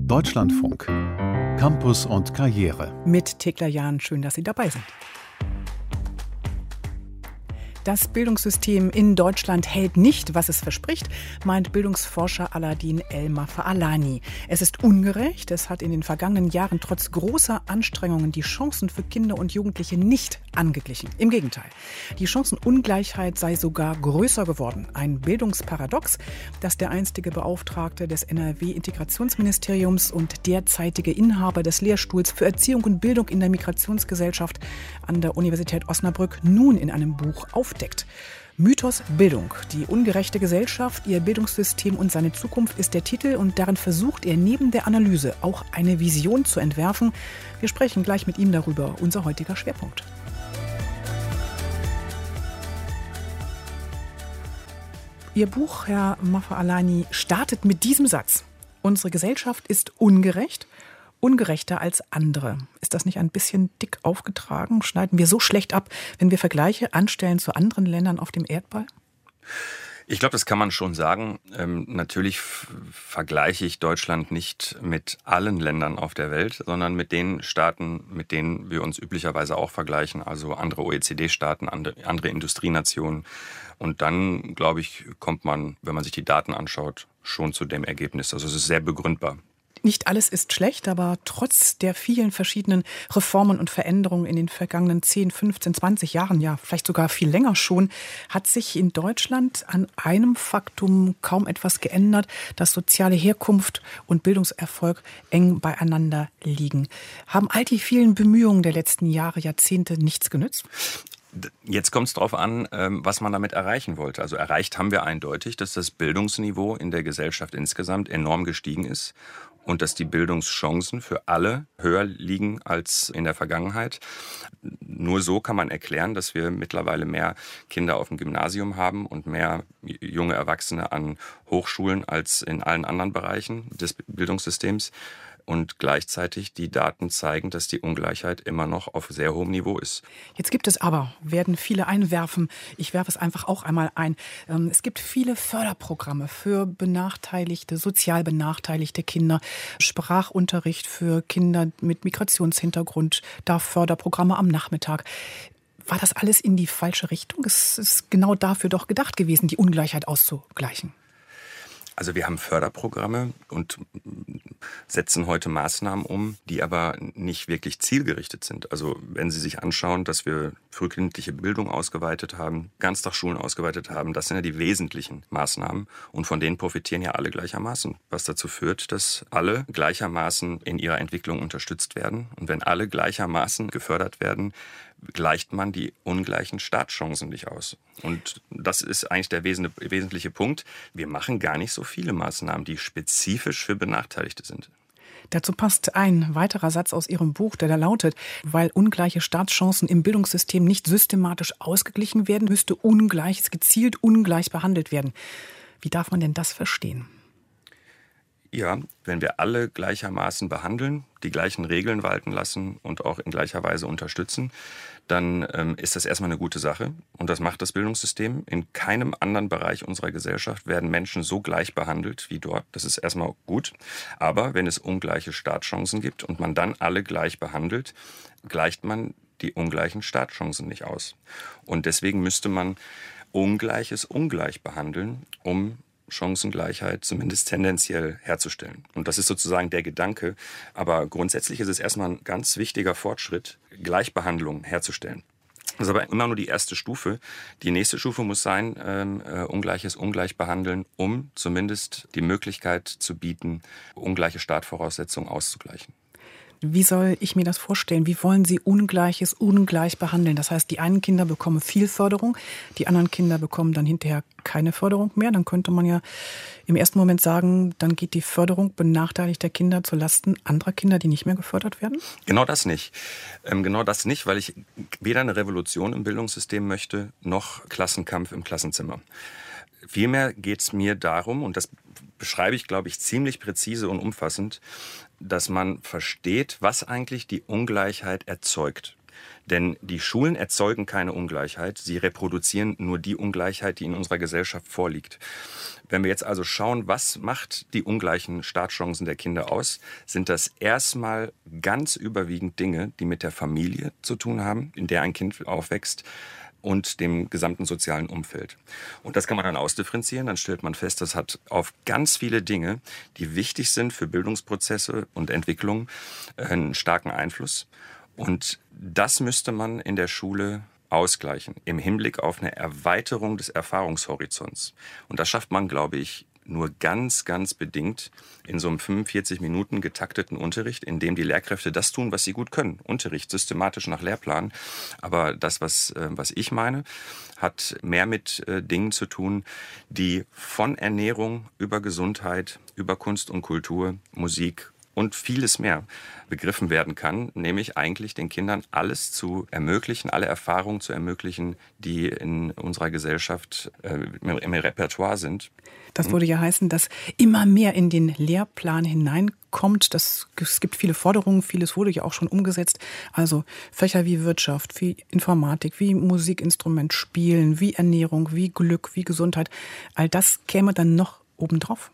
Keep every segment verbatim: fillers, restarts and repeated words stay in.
Deutschlandfunk. Campus und Karriere. Mit Thekla Jahn, schön, dass Sie dabei sind. Das Bildungssystem in Deutschland hält nicht, was es verspricht, meint Bildungsforscher Aladin El-Mafaalani. Es ist ungerecht. Es hat in den vergangenen Jahren trotz großer Anstrengungen die Chancen für Kinder und Jugendliche nicht angeglichen. Im Gegenteil. Die Chancenungleichheit sei sogar größer geworden. Ein Bildungsparadox, das der einstige Beauftragte des N R W-Integrationsministeriums und derzeitige Inhaber des Lehrstuhls für Erziehung und Bildung in der Migrationsgesellschaft an der Universität Osnabrück nun in einem Buch aufdeckt. Mythos Bildung. Die ungerechte Gesellschaft, ihr Bildungssystem und seine Zukunft ist der Titel, und darin versucht er neben der Analyse auch eine Vision zu entwerfen. Wir sprechen gleich mit ihm darüber, unser heutiger Schwerpunkt. Ihr Buch, Herr Mafaalani, startet mit diesem Satz: Unsere Gesellschaft ist ungerecht, ungerechter als andere. Ist das nicht ein bisschen dick aufgetragen? Schneiden wir so schlecht ab, wenn wir Vergleiche anstellen zu anderen Ländern auf dem Erdball? Ich glaube, das kann man schon sagen. Ähm, natürlich f- vergleiche ich Deutschland nicht mit allen Ländern auf der Welt, sondern mit den Staaten, mit denen wir uns üblicherweise auch vergleichen, also andere O E C D-Staaten, andere, andere Industrienationen. Und dann, glaube ich, kommt man, wenn man sich die Daten anschaut, schon zu dem Ergebnis. Also es ist sehr begründbar. Nicht alles ist schlecht, aber trotz der vielen verschiedenen Reformen und Veränderungen in den vergangenen zehn, fünfzehn, zwanzig Jahren, ja vielleicht sogar viel länger schon, hat sich in Deutschland an einem Faktum kaum etwas geändert, dass soziale Herkunft und Bildungserfolg eng beieinander liegen. Haben all die vielen Bemühungen der letzten Jahre, Jahrzehnte nichts genützt? Jetzt kommt es darauf an, was man damit erreichen wollte. Also erreicht haben wir eindeutig, dass das Bildungsniveau in der Gesellschaft insgesamt enorm gestiegen ist und dass die Bildungschancen für alle höher liegen als in der Vergangenheit. Nur so kann man erklären, dass wir mittlerweile mehr Kinder auf dem Gymnasium haben und mehr junge Erwachsene an Hochschulen als in allen anderen Bereichen des Bildungssystems. Und gleichzeitig die Daten zeigen, dass die Ungleichheit immer noch auf sehr hohem Niveau ist. Jetzt gibt es aber, werden viele einwerfen, ich werfe es einfach auch einmal ein, es gibt viele Förderprogramme für benachteiligte, sozial benachteiligte Kinder, Sprachunterricht für Kinder mit Migrationshintergrund, da Förderprogramme am Nachmittag. War das alles in die falsche Richtung? Es ist genau dafür doch gedacht gewesen, die Ungleichheit auszugleichen. Also wir haben Förderprogramme und setzen heute Maßnahmen um, die aber nicht wirklich zielgerichtet sind. Also wenn Sie sich anschauen, dass wir frühkindliche Bildung ausgeweitet haben, Ganztagsschulen ausgeweitet haben, das sind ja die wesentlichen Maßnahmen und von denen profitieren ja alle gleichermaßen, was dazu führt, dass alle gleichermaßen in ihrer Entwicklung unterstützt werden. Und wenn alle gleichermaßen gefördert werden, gleicht man die ungleichen Startchancen nicht aus. Und das ist eigentlich der wesentliche Punkt. Wir machen gar nicht so viele Maßnahmen, die spezifisch für Benachteiligte sind. Dazu passt ein weiterer Satz aus Ihrem Buch, der da lautet: Weil ungleiche Startchancen im Bildungssystem nicht systematisch ausgeglichen werden, müsste Ungleiches gezielt ungleich behandelt werden. Wie darf man denn das verstehen? Ja, wenn wir alle gleichermaßen behandeln, die gleichen Regeln walten lassen und auch in gleicher Weise unterstützen, dann ähm, ist das erstmal eine gute Sache. Und das macht das Bildungssystem. In keinem anderen Bereich unserer Gesellschaft werden Menschen so gleich behandelt wie dort. Das ist erstmal gut. Aber wenn es ungleiche Startchancen gibt und man dann alle gleich behandelt, gleicht man die ungleichen Startchancen nicht aus. Und deswegen müsste man Ungleiches ungleich behandeln, um Chancengleichheit zumindest tendenziell herzustellen. Und das ist sozusagen der Gedanke. Aber grundsätzlich ist es erstmal ein ganz wichtiger Fortschritt, Gleichbehandlung herzustellen. Das ist aber immer nur die erste Stufe. Die nächste Stufe muss sein, ähm, äh, Ungleiches ungleich behandeln, um zumindest die Möglichkeit zu bieten, ungleiche Startvoraussetzungen auszugleichen. Wie soll ich mir das vorstellen? Wie wollen Sie Ungleiches ungleich behandeln? Das heißt, die einen Kinder bekommen viel Förderung, die anderen Kinder bekommen dann hinterher keine Förderung mehr. Dann könnte man ja im ersten Moment sagen, dann geht die Förderung benachteiligter Kinder zulasten anderer Kinder, die nicht mehr gefördert werden? Genau das nicht. Ähm, genau das nicht, weil ich weder eine Revolution im Bildungssystem möchte, noch Klassenkampf im Klassenzimmer. Vielmehr geht es mir darum, und das beschreibe ich, glaube ich, ziemlich präzise und umfassend, dass man versteht, was eigentlich die Ungleichheit erzeugt. Denn die Schulen erzeugen keine Ungleichheit, sie reproduzieren nur die Ungleichheit, die in unserer Gesellschaft vorliegt. Wenn wir jetzt also schauen, was macht die ungleichen Startchancen der Kinder aus, sind das erstmal ganz überwiegend Dinge, die mit der Familie zu tun haben, in der ein Kind aufwächst, und dem gesamten sozialen Umfeld. Und das kann man dann ausdifferenzieren. Dann stellt man fest, das hat auf ganz viele Dinge, die wichtig sind für Bildungsprozesse und Entwicklung, einen starken Einfluss. Und das müsste man in der Schule ausgleichen, im Hinblick auf eine Erweiterung des Erfahrungshorizonts. Und das schafft man, glaube ich, nur ganz, ganz bedingt in so einem fünfundvierzig Minuten getakteten Unterricht, in dem die Lehrkräfte das tun, was sie gut können. Unterricht, systematisch nach Lehrplan. Aber das, was, äh, was ich meine, hat mehr mit äh, Dingen zu tun, die von Ernährung über Gesundheit, über Kunst und Kultur, Musik und vieles mehr begriffen werden kann, nämlich eigentlich den Kindern alles zu ermöglichen, alle Erfahrungen zu ermöglichen, die in unserer Gesellschaft äh, im Repertoire sind. Das würde ja heißen, dass immer mehr in den Lehrplan hineinkommt. Das, es gibt viele Forderungen, vieles wurde ja auch schon umgesetzt. Also Fächer wie Wirtschaft, wie Informatik, wie Musikinstrument spielen, wie Ernährung, wie Glück, wie Gesundheit. All das käme dann noch obendrauf.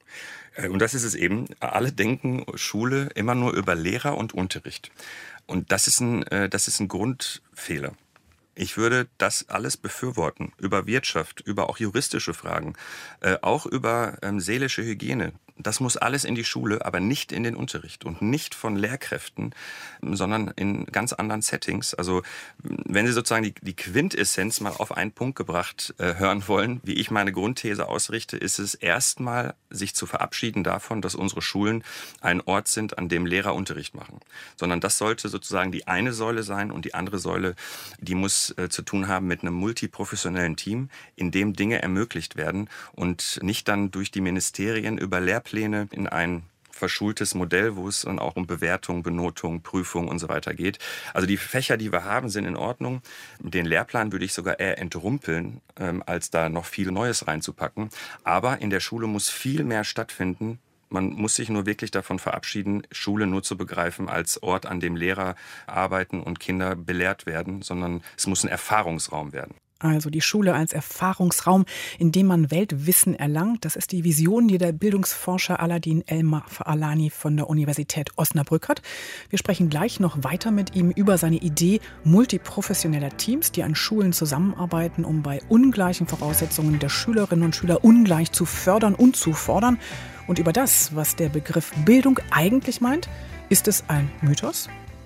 Und das ist es eben. Alle denken Schule immer nur über Lehrer und Unterricht. Und das ist ein, das ist ein Grundfehler. Ich würde das alles befürworten, über Wirtschaft, über auch juristische Fragen, äh, auch über ähm, seelische Hygiene. Das muss alles in die Schule, aber nicht in den Unterricht und nicht von Lehrkräften, sondern in ganz anderen Settings. Also wenn Sie sozusagen die, die Quintessenz mal auf einen Punkt gebracht äh, hören wollen, wie ich meine Grundthese ausrichte, ist es erstmal, sich zu verabschieden davon, dass unsere Schulen ein Ort sind, an dem Lehrer Unterricht machen. Sondern das sollte sozusagen die eine Säule sein und die andere Säule, die muss äh, zu tun haben mit einem multiprofessionellen Team, in dem Dinge ermöglicht werden und nicht dann durch die Ministerien über Lehrpläne in ein verschultes Modell, wo es dann auch um Bewertung, Benotung, Prüfung und so weiter geht. Also die Fächer, die wir haben, sind in Ordnung. Den Lehrplan würde ich sogar eher entrumpeln, ähm, als da noch viel Neues reinzupacken. Aber in der Schule muss viel mehr stattfinden. Man muss sich nur wirklich davon verabschieden, Schule nur zu begreifen als Ort, an dem Lehrer arbeiten und Kinder belehrt werden, sondern es muss ein Erfahrungsraum werden. Also die Schule als Erfahrungsraum, in dem man Weltwissen erlangt. Das ist die Vision, die der Bildungsforscher Aladin El-Mafalani von der Universität Osnabrück hat. Wir sprechen gleich noch weiter mit ihm über seine Idee multiprofessioneller Teams, die an Schulen zusammenarbeiten, um bei ungleichen Voraussetzungen der Schülerinnen und Schüler ungleich zu fördern und zu fordern. Und über das, was der Begriff Bildung eigentlich meint. Ist es ein Mythos?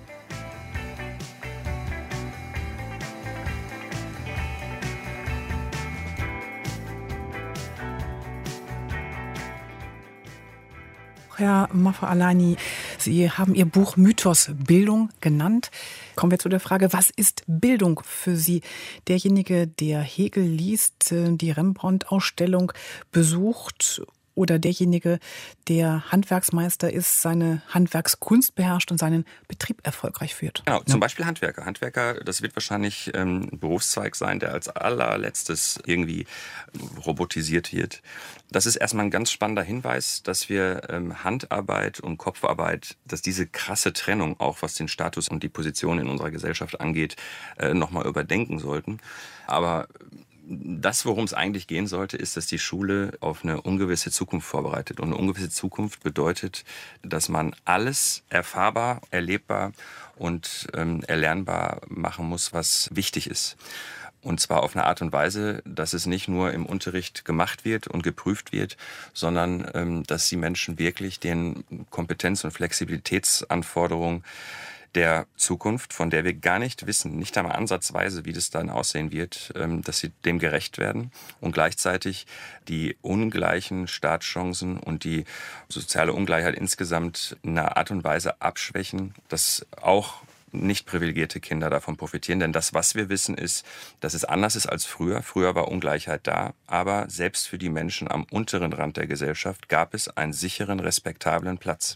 Herr Mafalani, Sie haben Ihr Buch Mythos Bildung genannt. Kommen wir zu der Frage, was ist Bildung für Sie? Derjenige, der Hegel liest, die Rembrandt-Ausstellung besucht, oder derjenige, der Handwerksmeister ist, seine Handwerkskunst beherrscht und seinen Betrieb erfolgreich führt. Genau, zum Beispiel Handwerker. Handwerker, das wird wahrscheinlich ähm, ein Berufszweig sein, der als allerletztes irgendwie robotisiert wird. Das ist erstmal ein ganz spannender Hinweis, dass wir ähm, Handarbeit und Kopfarbeit, dass diese krasse Trennung, auch was den Status und die Position in unserer Gesellschaft angeht, äh, nochmal überdenken sollten. Aber das, worum es eigentlich gehen sollte, ist, dass die Schule auf eine ungewisse Zukunft vorbereitet. Und eine ungewisse Zukunft bedeutet, dass man alles erfahrbar, erlebbar und ähm, erlernbar machen muss, was wichtig ist. Und zwar auf eine Art und Weise, dass es nicht nur im Unterricht gemacht wird und geprüft wird, sondern ähm, dass die Menschen wirklich den Kompetenz- und Flexibilitätsanforderungen der Zukunft, von der wir gar nicht wissen, nicht einmal ansatzweise, wie das dann aussehen wird, dass sie dem gerecht werden und gleichzeitig die ungleichen Startchancen und die soziale Ungleichheit insgesamt in einer Art und Weise abschwächen, dass auch nicht privilegierte Kinder davon profitieren. Denn das, was wir wissen, ist, dass es anders ist als früher. Früher war Ungleichheit da, aber selbst für die Menschen am unteren Rand der Gesellschaft gab es einen sicheren, respektablen Platz.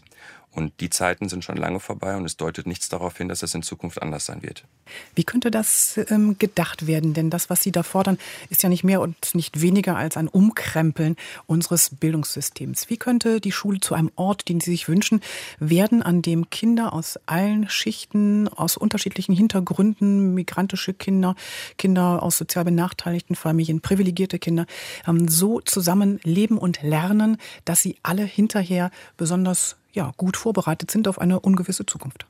Und die Zeiten sind schon lange vorbei und es deutet nichts darauf hin, dass das in Zukunft anders sein wird. Wie könnte das ähm, gedacht werden? Denn das, was Sie da fordern, ist ja nicht mehr und nicht weniger als ein Umkrempeln unseres Bildungssystems. Wie könnte die Schule zu einem Ort, den Sie sich wünschen, werden, an dem Kinder aus allen Schichten, aus unterschiedlichen Hintergründen, migrantische Kinder, Kinder aus sozial benachteiligten Familien, privilegierte Kinder, ähm, so zusammen leben und lernen, dass sie alle hinterher besonders ja, gut vorbereitet sind auf eine ungewisse Zukunft?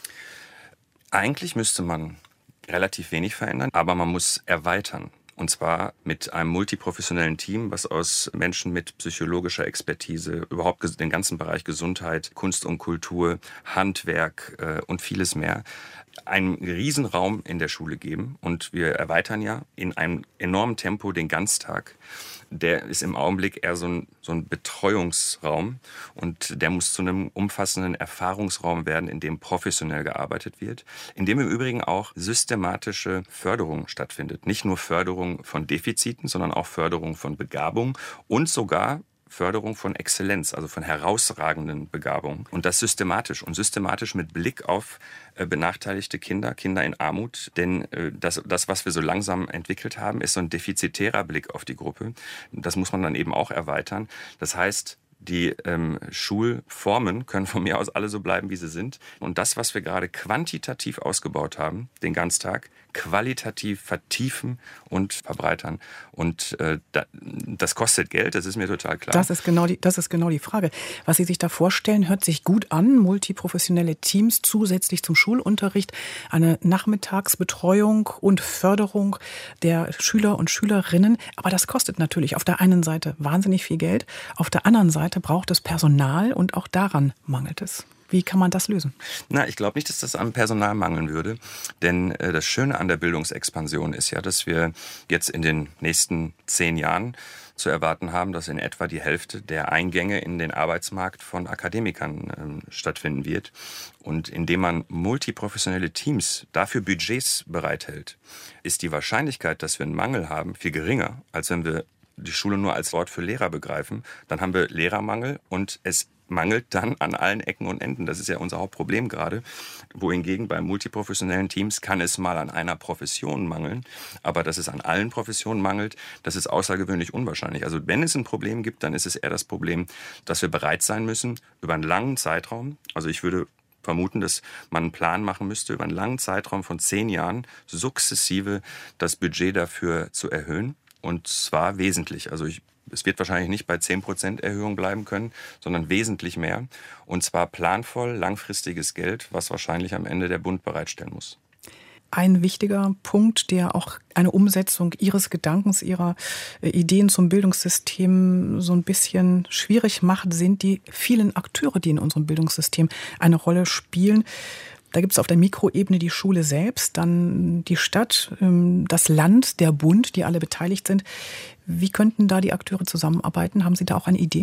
Eigentlich müsste man relativ wenig verändern, aber man muss erweitern. Und zwar mit einem multiprofessionellen Team, was aus Menschen mit psychologischer Expertise, überhaupt den ganzen Bereich Gesundheit, Kunst und Kultur, Handwerk äh, und vieles mehr, einen Riesenraum in der Schule geben. Und wir erweitern ja in einem enormen Tempo den Ganztag. Der ist im Augenblick eher so ein, so ein Betreuungsraum und der muss zu einem umfassenden Erfahrungsraum werden, in dem professionell gearbeitet wird, in dem im Übrigen auch systematische Förderung stattfindet. Nicht nur Förderung von Defiziten, sondern auch Förderung von Begabung und sogar Förderung von Exzellenz, also von herausragenden Begabungen. Und das systematisch und systematisch mit Blick auf äh, benachteiligte Kinder, Kinder in Armut. Denn äh, das, das, was wir so langsam entwickelt haben, ist so ein defizitärer Blick auf die Gruppe. Das muss man dann eben auch erweitern. Das heißt, die ähm, Schulformen können von mir aus alle so bleiben, wie sie sind. Und das, was wir gerade quantitativ ausgebaut haben, den Ganztag, qualitativ vertiefen und verbreitern. Und äh, da, das kostet Geld, das ist mir total klar. Das ist genau die, das ist genau die Frage. Was Sie sich da vorstellen, hört sich gut an. Multiprofessionelle Teams zusätzlich zum Schulunterricht, eine Nachmittagsbetreuung und Förderung der Schüler und Schülerinnen. Aber das kostet natürlich auf der einen Seite wahnsinnig viel Geld, auf der anderen Seite braucht es Personal und auch daran mangelt es. Wie kann man das lösen? Na, ich glaube nicht, dass das am Personal mangeln würde. Denn äh, das Schöne an der Bildungsexpansion ist ja, dass wir jetzt in den nächsten zehn Jahren zu erwarten haben, dass in etwa die Hälfte der Eingänge in den Arbeitsmarkt von Akademikern äh, stattfinden wird. Und indem man multiprofessionelle Teams dafür Budgets bereithält, ist die Wahrscheinlichkeit, dass wir einen Mangel haben, viel geringer, als wenn wir die Schule nur als Wort für Lehrer begreifen. Dann haben wir Lehrermangel und es mangelt dann an allen Ecken und Enden. Das ist ja unser Hauptproblem gerade. Wohingegen bei multiprofessionellen Teams kann es mal an einer Profession mangeln. Aber dass es an allen Professionen mangelt, das ist außergewöhnlich unwahrscheinlich. Also wenn es ein Problem gibt, dann ist es eher das Problem, dass wir bereit sein müssen, über einen langen Zeitraum, also ich würde vermuten, dass man einen Plan machen müsste, über einen langen Zeitraum von zehn Jahren sukzessive das Budget dafür zu erhöhen. Und zwar wesentlich. Also ich, es wird wahrscheinlich nicht bei zehn Prozent Erhöhung bleiben können, sondern wesentlich mehr. Und zwar planvoll, langfristiges Geld, was wahrscheinlich am Ende der Bund bereitstellen muss. Ein wichtiger Punkt, der auch eine Umsetzung Ihres Gedankens, Ihrer Ideen zum Bildungssystem so ein bisschen schwierig macht, sind die vielen Akteure, die in unserem Bildungssystem eine Rolle spielen. Da gibt es auf der Mikroebene die Schule selbst, dann die Stadt, das Land, der Bund, die alle beteiligt sind. Wie könnten da die Akteure zusammenarbeiten? Haben Sie da auch eine Idee?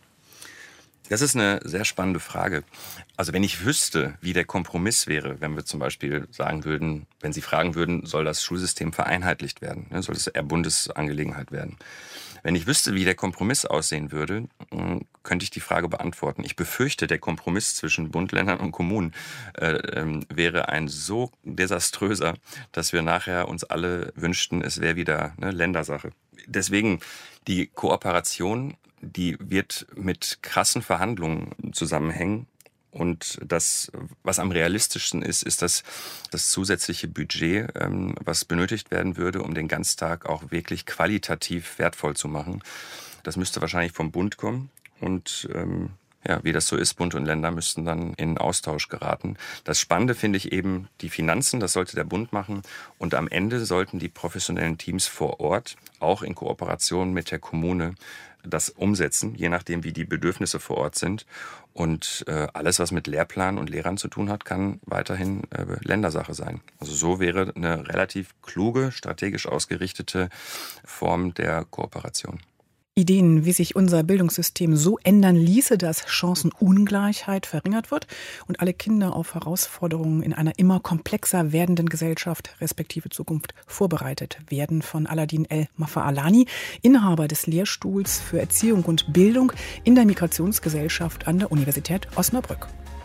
Das ist eine sehr spannende Frage. Also wenn ich wüsste, wie der Kompromiss wäre, wenn wir zum Beispiel sagen würden, wenn Sie fragen würden, soll das Schulsystem vereinheitlicht werden, soll es eher Bundesangelegenheit werden. Wenn ich wüsste, wie der Kompromiss aussehen würde, könnte ich die Frage beantworten. Ich befürchte, der Kompromiss zwischen Bund, Ländern und Kommunen äh, äh, wäre ein so desaströser, dass wir nachher uns alle wünschten, es wäre wieder eine Ländersache. Deswegen die Kooperation, die wird mit krassen Verhandlungen zusammenhängen. Und das, was am realistischsten ist, ist das, das zusätzliche Budget, ähm, was benötigt werden würde, um den Ganztag auch wirklich qualitativ wertvoll zu machen. Das müsste wahrscheinlich vom Bund kommen. Und ähm, ja, wie das so ist, Bund und Länder müssten dann in Austausch geraten. Das Spannende finde ich eben die Finanzen, das sollte der Bund machen. Und am Ende sollten die professionellen Teams vor Ort, auch in Kooperation mit der Kommune, das umsetzen, je nachdem, wie die Bedürfnisse vor Ort sind. Und äh, alles, was mit Lehrplan und Lehrern zu tun hat, kann weiterhin äh, Ländersache sein. Also so wäre eine relativ kluge, strategisch ausgerichtete Form der Kooperation. Ideen, wie sich unser Bildungssystem so ändern ließe, dass Chancenungleichheit verringert wird und alle Kinder auf Herausforderungen in einer immer komplexer werdenden Gesellschaft respektive Zukunft vorbereitet werden, von Aladin El-Mafaalani, Inhaber des Lehrstuhls für Erziehung und Bildung in der Migrationsgesellschaft an der Universität Osnabrück.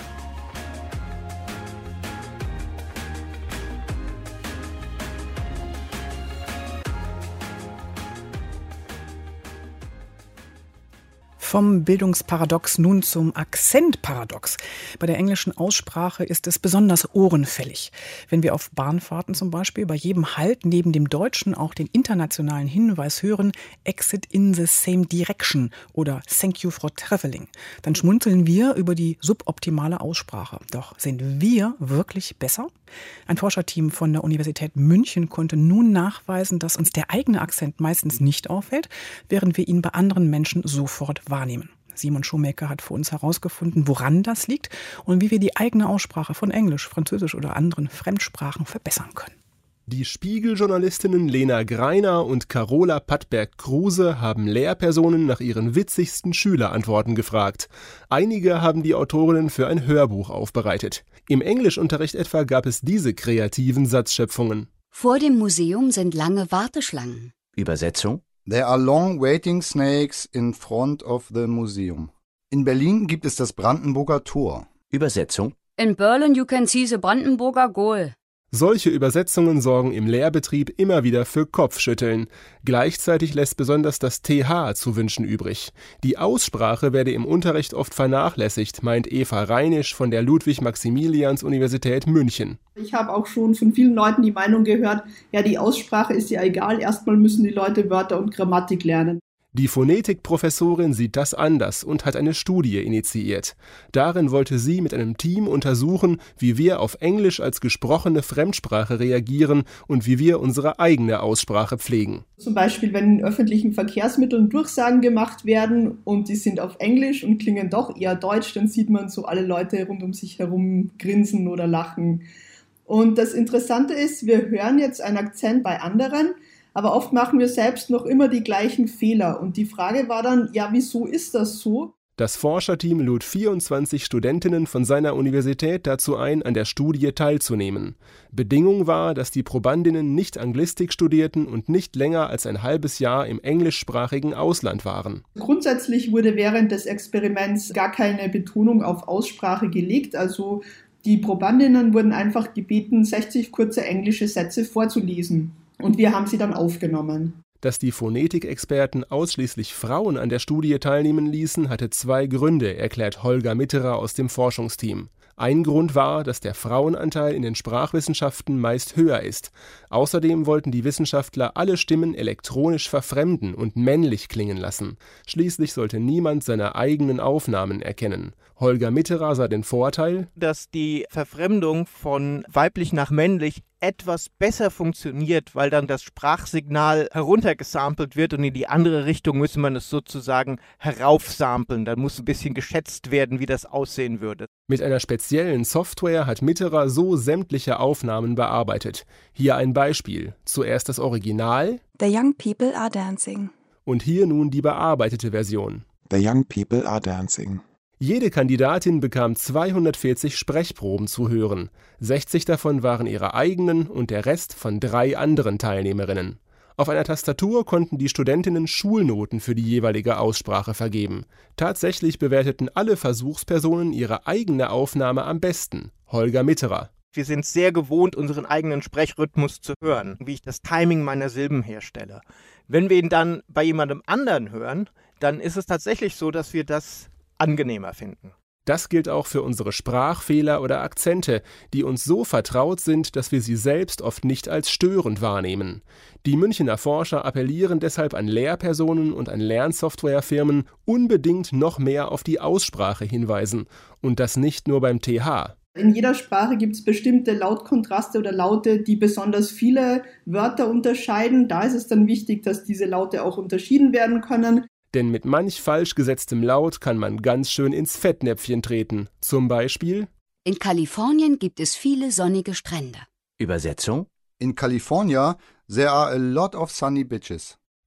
Vom Bildungsparadox nun zum Akzentparadox. Bei der englischen Aussprache ist es besonders ohrenfällig. Wenn wir auf Bahnfahrten zum Beispiel bei jedem Halt neben dem Deutschen auch den internationalen Hinweis hören, Exit in the same direction oder Thank you for traveling, dann schmunzeln wir über die suboptimale Aussprache. Doch sind wir wirklich besser? Ein Forscherteam von der Universität München konnte nun nachweisen, dass uns der eigene Akzent meistens nicht auffällt, während wir ihn bei anderen Menschen sofort wahrnehmen. Simon Schumacher hat für uns herausgefunden, woran das liegt und wie wir die eigene Aussprache von Englisch, Französisch oder anderen Fremdsprachen verbessern können. Die Spiegel-Journalistinnen Lena Greiner und Carola Pattberg-Kruse haben Lehrpersonen nach ihren witzigsten Schülerantworten gefragt. Einige haben die Autorinnen für ein Hörbuch aufbereitet. Im Englischunterricht etwa gab es diese kreativen Satzschöpfungen. Vor dem Museum sind lange Warteschlangen. Übersetzung? There are long waiting snakes in front of the museum. In Berlin gibt es das Brandenburger Tor. Übersetzung? In Berlin you can see the Brandenburger Goal. Solche Übersetzungen sorgen im Lehrbetrieb immer wieder für Kopfschütteln. Gleichzeitig lässt besonders das T H zu wünschen übrig. Die Aussprache werde im Unterricht oft vernachlässigt, meint Eva Reinisch von der Ludwig-Maximilians-Universität München. Ich habe auch schon von vielen Leuten die Meinung gehört, ja, die Aussprache ist ja egal, erstmal müssen die Leute Wörter und Grammatik lernen. Die Phonetikprofessorin sieht das anders und hat eine Studie initiiert. Darin wollte sie mit einem Team untersuchen, wie wir auf Englisch als gesprochene Fremdsprache reagieren und wie wir unsere eigene Aussprache pflegen. Zum Beispiel, wenn in öffentlichen Verkehrsmitteln Durchsagen gemacht werden und die sind auf Englisch und klingen doch eher deutsch, dann sieht man so alle Leute rund um sich herum grinsen oder lachen. Und das Interessante ist, wir hören jetzt einen Akzent bei anderen, aber oft machen wir selbst noch immer die gleichen Fehler. Und die Frage war dann, ja, wieso ist das so? Das Forscherteam lud vierundzwanzig Studentinnen von seiner Universität dazu ein, an der Studie teilzunehmen. Bedingung war, dass die Probandinnen nicht Anglistik studierten und nicht länger als ein halbes Jahr im englischsprachigen Ausland waren. Grundsätzlich wurde während des Experiments gar keine Betonung auf Aussprache gelegt. Also die Probandinnen wurden einfach gebeten, sechzig kurze englische Sätze vorzulesen. Und wir haben sie dann aufgenommen. Dass die Phonetikexperten ausschließlich Frauen an der Studie teilnehmen ließen, hatte zwei Gründe, erklärt Holger Mitterer aus dem Forschungsteam. Ein Grund war, dass der Frauenanteil in den Sprachwissenschaften meist höher ist. Außerdem wollten die Wissenschaftler alle Stimmen elektronisch verfremden und männlich klingen lassen. Schließlich sollte niemand seine eigenen Aufnahmen erkennen. Holger Mitterer sah den Vorteil, dass die Verfremdung von weiblich nach männlich etwas besser funktioniert, weil dann das Sprachsignal heruntergesampelt wird und in die andere Richtung müsste man es sozusagen heraufsampeln. Dann muss ein bisschen geschätzt werden, wie das aussehen würde. Mit einer speziellen Software hat Mitterer so sämtliche Aufnahmen bearbeitet. Hier ein Beispiel. Zuerst das Original. The young people are dancing. Und hier nun die bearbeitete Version. The young people are dancing. Jede Kandidatin bekam zweihundertvierzig Sprechproben zu hören. sechzig davon waren ihre eigenen und der Rest von drei anderen Teilnehmerinnen. Auf einer Tastatur konnten die Studentinnen Schulnoten für die jeweilige Aussprache vergeben. Tatsächlich bewerteten alle Versuchspersonen ihre eigene Aufnahme am besten. Holger Mitterer. Wir sind sehr gewohnt, unseren eigenen Sprechrhythmus zu hören, wie ich das Timing meiner Silben herstelle. Wenn wir ihn dann bei jemandem anderen hören, dann ist es tatsächlich so, dass wir das angenehmer finden. Das gilt auch für unsere Sprachfehler oder Akzente, die uns so vertraut sind, dass wir sie selbst oft nicht als störend wahrnehmen. Die Münchener Forscher appellieren deshalb an Lehrpersonen und an Lernsoftwarefirmen, unbedingt noch mehr auf die Aussprache hinweisen. Und das nicht nur beim T H. In jeder Sprache gibt es bestimmte Lautkontraste oder Laute, die besonders viele Wörter unterscheiden. Da ist es dann wichtig, dass diese Laute auch unterschieden werden können. Denn mit manch falsch gesetztem Laut kann man ganz schön ins Fettnäpfchen treten. Zum Beispiel: In Kalifornien gibt es viele sonnige Strände. Übersetzung? In California there are a lot of sunny beaches.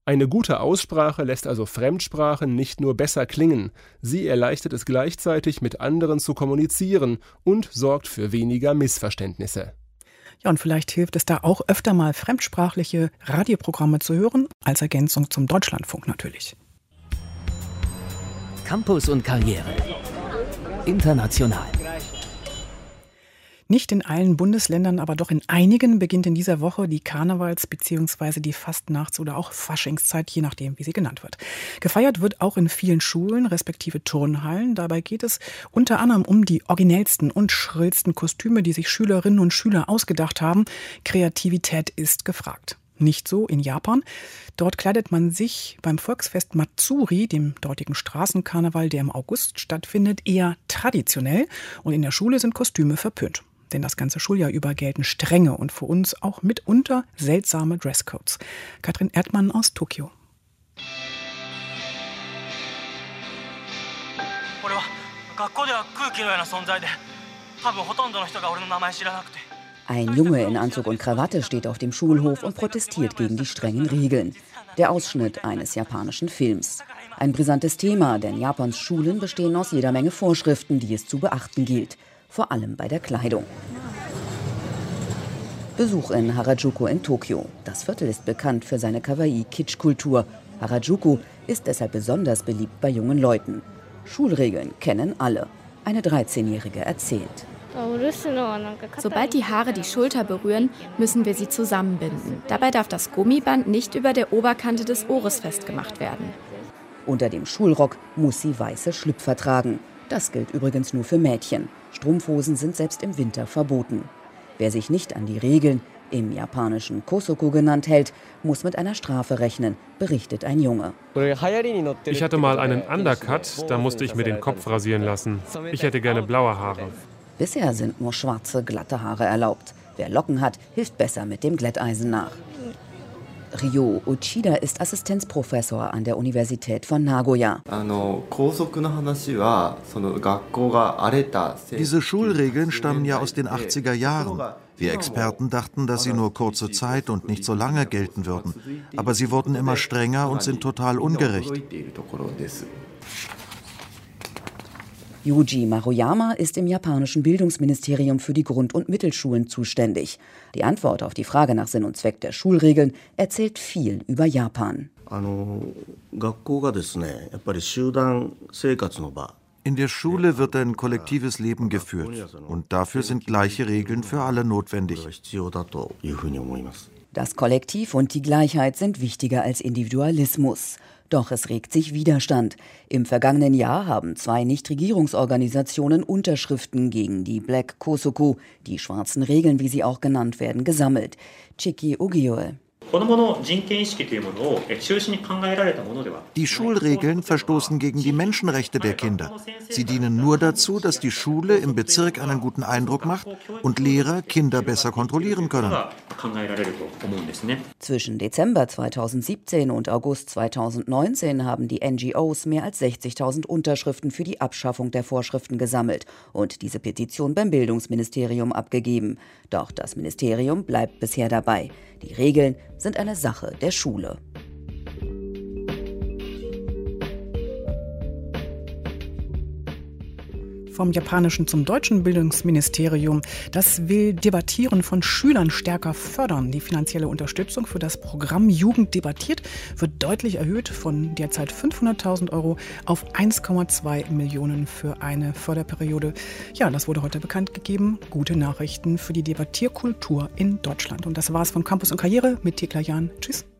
Eine gute Aussprache lässt also Fremdsprachen nicht nur besser klingen, sie erleichtert es gleichzeitig, mit anderen zu kommunizieren und sorgt für weniger Missverständnisse. Ja, und vielleicht hilft es da auch öfter mal fremdsprachliche Radioprogramme zu hören, als Ergänzung zum Deutschlandfunk natürlich. Campus und Karriere. International. Nicht in allen Bundesländern, aber doch in einigen beginnt in dieser Woche die Karnevals- bzw. die Fastnachts- oder auch Faschingszeit, je nachdem, wie sie genannt wird. Gefeiert wird auch in vielen Schulen, respektive Turnhallen. Dabei geht es unter anderem um die originellsten und schrillsten Kostüme, die sich Schülerinnen und Schüler ausgedacht haben. Kreativität ist gefragt. Nicht so in Japan. Dort kleidet man sich beim Volksfest Matsuri, dem dortigen Straßenkarneval, der im August stattfindet, eher traditionell. Und in der Schule sind Kostüme verpönt. Denn das ganze Schuljahr über gelten strenge und für uns auch mitunter seltsame Dresscodes. Katrin Erdmann aus Tokio. Ein Junge in Anzug und Krawatte steht auf dem Schulhof und protestiert gegen die strengen Regeln. Der Ausschnitt eines japanischen Films. Ein brisantes Thema, denn Japans Schulen bestehen aus jeder Menge Vorschriften, die es zu beachten gilt. Vor allem bei der Kleidung. Besuch in Harajuku in Tokio. Das Viertel ist bekannt für seine Kawaii-Kitsch-Kultur. Harajuku ist deshalb besonders beliebt bei jungen Leuten. Schulregeln kennen alle. Eine dreizehnjährige erzählt. Sobald die Haare die Schulter berühren, müssen wir sie zusammenbinden. Dabei darf das Gummiband nicht über der Oberkante des Ohres festgemacht werden. Unter dem Schulrock muss sie weiße Schlüpfer tragen. Das gilt übrigens nur für Mädchen. Strumpfhosen sind selbst im Winter verboten. Wer sich nicht an die Regeln, im japanischen Kosoku genannt, hält, muss mit einer Strafe rechnen, berichtet ein Junge. Ich hatte mal einen Undercut, da musste ich mir den Kopf rasieren lassen. Ich hätte gerne blaue Haare. Bisher sind nur schwarze, glatte Haare erlaubt. Wer Locken hat, hilft besser mit dem Glätteisen nach. Ryo Uchida ist Assistenzprofessor an der Universität von Nagoya. Diese Schulregeln stammen ja aus den achtziger Jahren. Wir Experten dachten, dass sie nur kurze Zeit und nicht so lange gelten würden. Aber sie wurden immer strenger und sind total ungerecht. Yuji Maruyama ist im japanischen Bildungsministerium für die Grund- und Mittelschulen zuständig. Die Antwort auf die Frage nach Sinn und Zweck der Schulregeln erzählt viel über Japan. In der Schule wird ein kollektives Leben geführt und dafür sind gleiche Regeln für alle notwendig. Das Kollektiv und die Gleichheit sind wichtiger als Individualismus. Doch es regt sich Widerstand. Im vergangenen Jahr haben zwei Nichtregierungsorganisationen Unterschriften gegen die Black Kosoku, die schwarzen Regeln, wie sie auch genannt werden, gesammelt. Chiki Ugioe. Die Schulregeln verstoßen gegen die Menschenrechte der Kinder. Sie dienen nur dazu, dass die Schule im Bezirk einen guten Eindruck macht und Lehrer Kinder besser kontrollieren können. Zwischen Dezember zweitausendsiebzehn und August zweitausendneunzehn haben die N G Os mehr als sechzigtausend Unterschriften für die Abschaffung der Vorschriften gesammelt und diese Petition beim Bildungsministerium abgegeben. Doch das Ministerium bleibt bisher dabei. Die Regeln sind eine Sache der Schule. Vom japanischen zum deutschen Bildungsministerium. Das will Debattieren von Schülern stärker fördern. Die finanzielle Unterstützung für das Programm Jugend debattiert wird deutlich erhöht von derzeit fünfhunderttausend Euro auf eins Komma zwei Millionen für eine Förderperiode. Ja, das wurde heute bekannt gegeben. Gute Nachrichten für die Debattierkultur in Deutschland. Und das war's von Campus und Karriere mit Thekla Jahn. Tschüss.